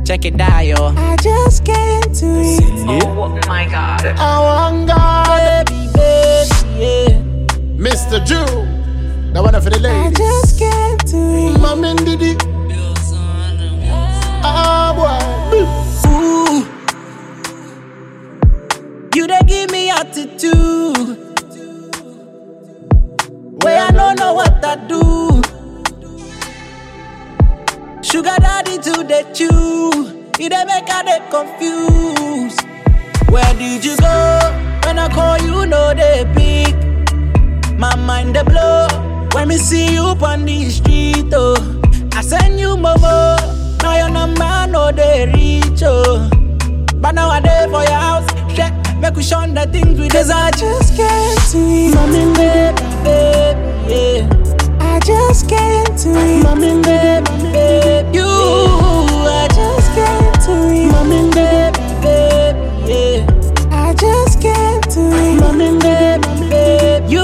check it out, yo. I just can't do it. Oh my God. I want God, Baby, baby, yeah. Mr. Jew. That one for the I ladies. just can't do it. Mama Didi. Ah, boy. Ooh, you dey give me attitude. Where I don't know what I do. Sugar daddy to the chew. You dey make her dey confused. Where did you go? When I call you, no they pick. My mind dey blow. When me see you on the street, oh. I send you momo. Now your number no they reach, oh. But now I dey for your house. Check, make we shun the things we Cause I just can't do it. Mommy, baby, baby, yeah. I just can't do it. Mommy, baby, baby, you. I just can't do it. Mommy, baby, baby, yeah. I just can't do it. Mommy, baby, baby, you.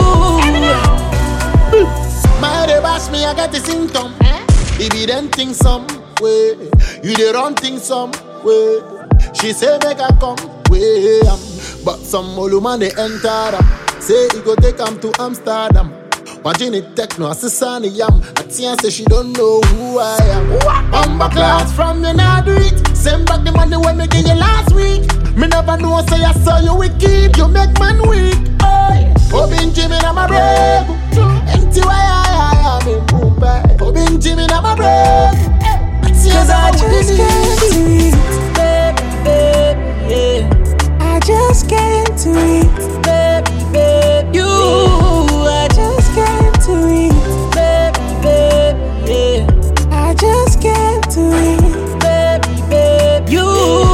My they bash me, I get the symptom. If you don't think some way, you the wrong thing some way. She say make her come way, but some old man they enter them. Say he go take him to Amsterdam. Watching it techno, assassin yam. Atia say she don't know who I am. Bumba class from you now do it. Send back the money when me give you last week. Me never know say I saw you wicked. You make man weak. Obin Jimmy na my brave. Empty why I am in Mumbai. Obin Jimmy na my brave. Cause I just can't do it. Baby, baby, yeah. I just can't do it. Baby, baby, you. I just can't do it. Baby, baby, yeah. I just can't do it. Baby, baby, you.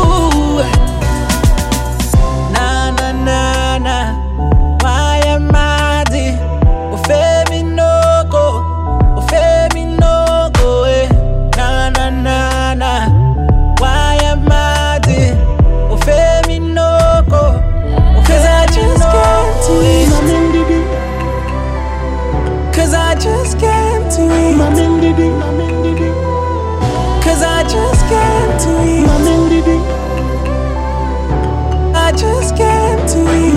Na na na na. Why am I there? Ofemi no go. Ofemi no go. Na na na na. Why am I there? Ofemi no go. Cause I just can't do it. Cause I just can't do it. Cause I just can't do it. I just can't do it.